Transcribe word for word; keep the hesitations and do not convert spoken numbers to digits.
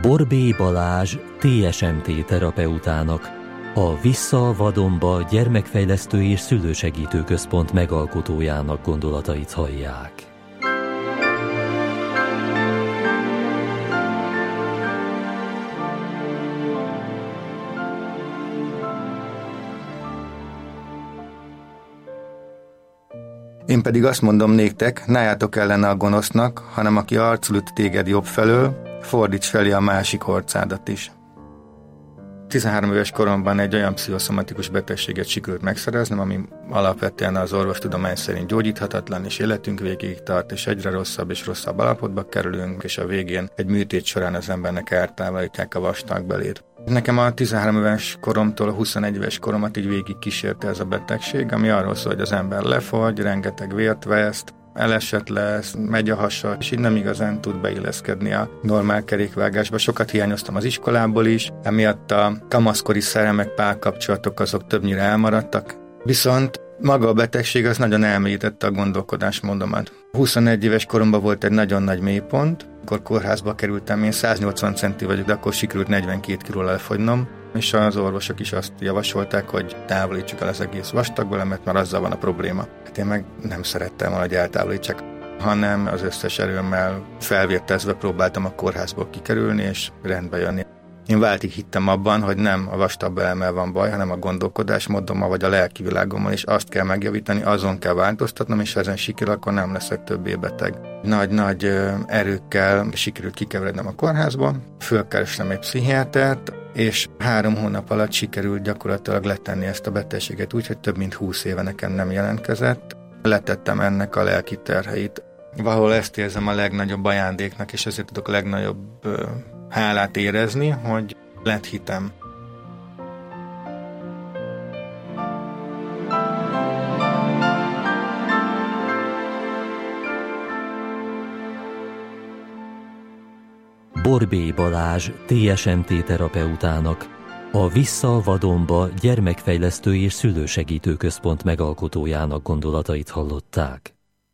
Borbély Balázs té es em té terapeutának, a Vissza a vadonba gyermekfejlesztő és szülősegítő központ megalkotójának gondolatait hallják. Én pedig azt mondom néktek, ne álljatok ellene a gonosznak, hanem aki arcul üt téged jobb felől, fordíts felé a másik orcádat is. tizenhárom éves koromban egy olyan pszichoszomatikus betegséget sikerült megszereznem, ami alapvetően az orvostudomány szerint gyógyíthatatlan, és életünk végéig tart, és egyre rosszabb és rosszabb állapotba kerülünk, és a végén egy műtét során az embernek eltávolítják a vastagbelét. Nekem a tizenhárom éves koromtól a huszonegy éves koromat így végig kísérte ez a betegség, ami arról szól, hogy az ember lefagy, rengeteg vért veszt, elesett lesz, megy a hasa, és így nem igazán tud beilleszkedni a normál kerékvágásba. Sokat hiányoztam az iskolából is, emiatt a kamaszkori szerelmek, párkapcsolatok azok többnyire elmaradtak. Viszont maga a betegség az nagyon elmélyítette a gondolkodásmódomat. huszonegy éves koromban volt egy nagyon nagy mélypont, akkor kórházba kerültem, én száznyolcvan centi vagyok, de akkor sikerült negyvenkét kilóra lefogynom, és az orvosok is azt javasolták, hogy távolítsuk el az egész vastagbelemet, mert azzal van a probléma. Hát én meg nem szerettem volna, hogy eltávolítsák, hanem az összes erőmmel felvértezve próbáltam a kórházból kikerülni és rendbe jönni. Én váltig hittem abban, hogy nem a vastagbelemmel van baj, hanem a gondolkodásmódommal vagy a lelkivilágommal, és azt kell megjavítani, azon kell változtatnom, és ha ezen sikerül, akkor nem leszek többé beteg. Nagy-nagy erőkkel sikerült kikeverednem a kórházba, fölkerestem egy pszichiátert, és három hónap alatt sikerült gyakorlatilag letenni ezt a betegséget úgy, hogy több mint húsz éve nekem nem jelentkezett. Letettem ennek a lelki terheit. Valahol ezt érzem a legnagyobb ajándéknak, és ezért tudok a legnagyobb hálát érezni, hogy lett hitem. Borbély Balázs té es em té terapeutának, a Vissza a vadonba gyermekfejlesztő és szülősegítő központ megalkotójának gondolatait hallották.